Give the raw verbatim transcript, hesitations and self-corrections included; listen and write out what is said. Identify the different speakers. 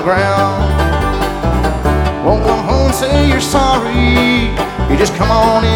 Speaker 1: ground. Won't come home and say you're sorry. You just come on in